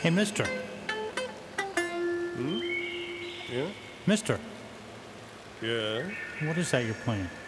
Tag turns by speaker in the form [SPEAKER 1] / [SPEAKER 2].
[SPEAKER 1] Hey, mister.
[SPEAKER 2] Yeah?
[SPEAKER 1] Mister,
[SPEAKER 2] Yeah?
[SPEAKER 1] what is that you're playing?